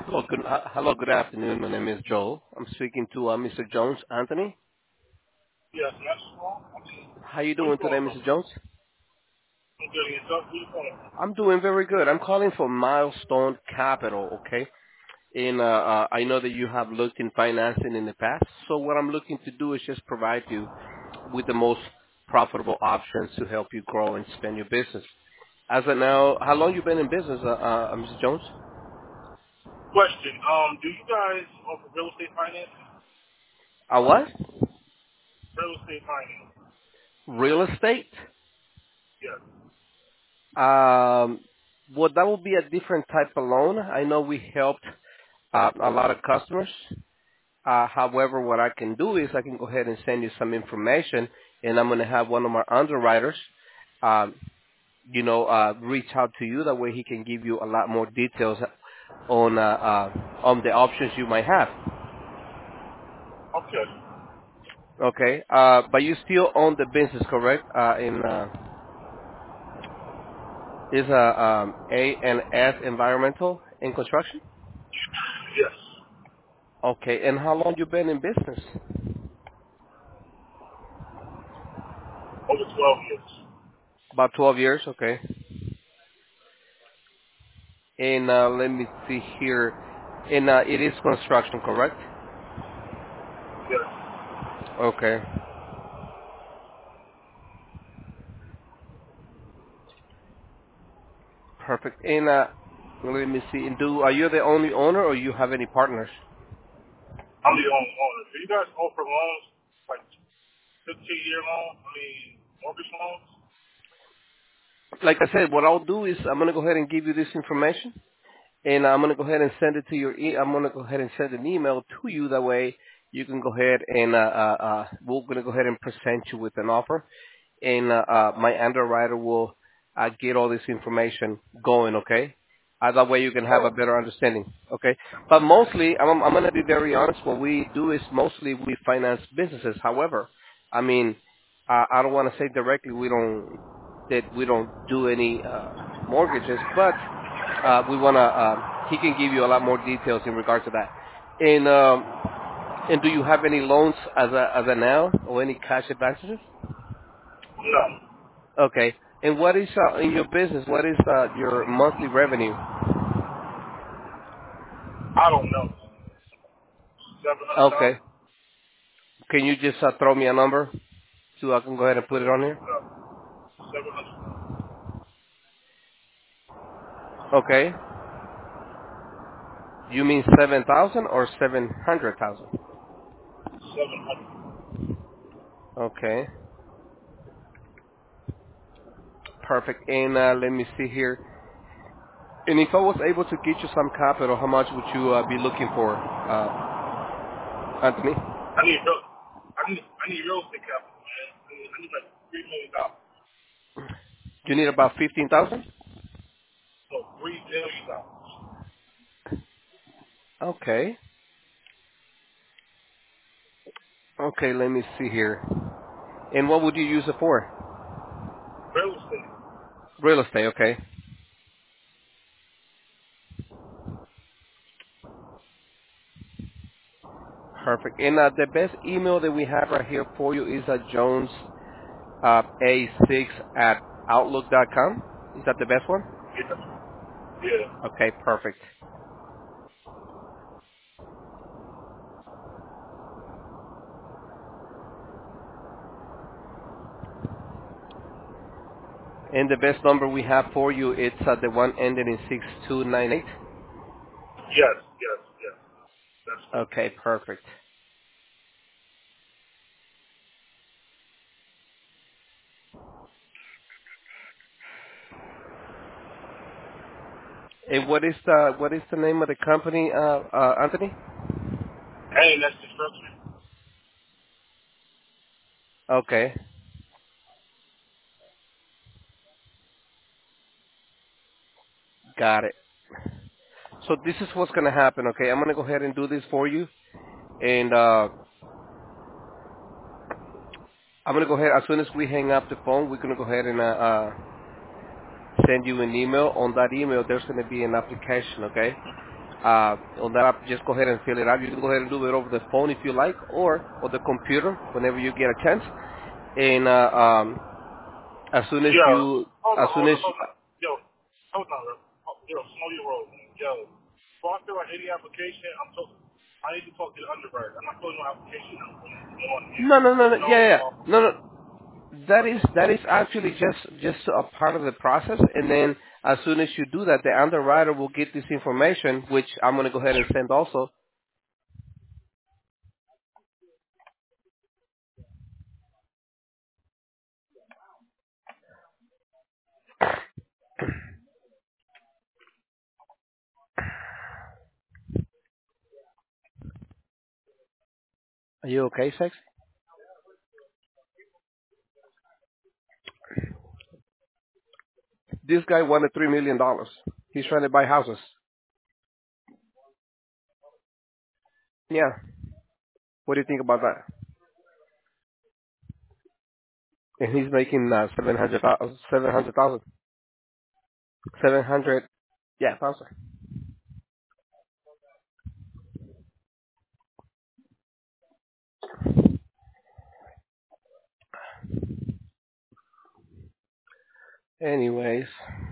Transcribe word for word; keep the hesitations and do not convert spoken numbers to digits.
Hello, good, uh, hello, good afternoon. My name is Joel. I'm speaking to uh, Mister Jones, Anthony. Yes, that's wrong. I mean, How you where you doing today, calling from? Mister Jones? I'm getting in touch. Where you calling from? I'm doing very good. I'm calling for Milestone Capital, okay? And uh, uh, I know that you have looked in financing in the past. So what I'm looking to do is just provide you with the most profitable options to help you grow and expand your business. As of now, how long you been in business, uh, uh, Mister Jones? Question. Um, do you guys offer real estate financing? Uh, what? Real estate financing. Real estate? Yes. Um, well, that will be a different type of loan. I know we helped uh, a lot of customers. Uh, however, what I can do is I can go ahead and send you some information, and I'm going to have one of my underwriters, um, you know, uh, reach out to you. That way, he can give you a lot more details on uh, uh, on the options you might have. Okay. Okay, uh, but you still own the business, correct? Uh, in uh, is a um, A and S Environmental in Construction. Yes. Okay, and how long you been in business? Over twelve years. About twelve years, okay. And uh, let me see here. And uh, it is construction, correct? Yes. Okay, perfect. And uh, let me see. And do are you the only owner, or you have any partners? I'm the only owner. Do you guys offer loans like fifteen year loans? I mean, mortgage loans? Like I said, what I'll do is I'm gonna go ahead and give you this information, and I'm gonna go ahead and send it to your. E- I'm gonna go ahead and send an email to you. That way, you can go ahead and uh, uh, uh, we're gonna go ahead and present you with an offer, and uh, uh, my underwriter will uh, get all this information going, okay? Uh, that way you can have a Oh. better understanding, okay? But mostly, I'm, I'm going to be very honest, what we do is mostly we finance businesses. However, I mean, uh, I don't want to say directly we don't, that we don't do any uh, mortgages, but uh, we want to, uh, he can give you a lot more details in regards to that. And, um, and do you have any loans as a, as a now or any cash advantages? No. Okay. And what is uh, in your business? What is uh, your monthly revenue? I don't know. Seven hundred Okay. thousand? Can you just uh, throw me a number so I can go ahead and put it on here? No. Seven hundred thousand. Okay. You mean seven thousand or seven hundred thousand? Seven hundred. Okay. Perfect. And uh, let me see here. And if I was able to get you some capital, how much would you uh, be looking for, uh, Anthony? I need real. I need. I need real estate capital, man. I need, I need like three million dollars. You need about fifteen thousand. No, three million dollars. Okay. Okay. Let me see here. And what would you use it for? Real estate. Real estate. Okay. Perfect. And uh, the best email that we have right here for you is uh, Jones uh, A six at outlook dot com. Is that the best one? Yeah. Yeah. Okay, perfect. And the best number we have for you, it's uh, the one ending in six two nine eight. Yes. Yes. Yes. That's good. Okay, perfect. And what is the what is the name of the company, uh, uh, Anthony? Hey, that's construction. Okay, got it. So this is what's gonna happen. Okay, I'm gonna go ahead and do this for you, and uh, I'm gonna go ahead as soon as we hang up the phone. We're gonna go ahead and uh, uh, send you an email. On that email, there's going to be an application, okay? Uh, on that app, just go ahead and fill it out. You can go ahead and do it over the phone if you like, or or the computer whenever you get a chance. And uh, um, as soon as Yo, you, hold as on, soon hold as on, hold on. Yo, hold on, bro. Oh, Yo, slow your roll, man. Yo, before I fill out any application, I'm so, I need to talk to the underwriter. I'm not filling no application on, on here. no, no, no, no, No, yeah, yeah, uh, no, no. That is that is actually just just a part of the process. And then as soon as you do that, the underwriter will get this information, which I'm going to go ahead and send also. Are you okay, sex? This guy wanted three million dollars. He's trying to buy houses. Yeah. What do you think about that? And he's making uh, seven hundred thousand. Seven hundred thousand. Seven hundred. Yeah, thousand. Anyways.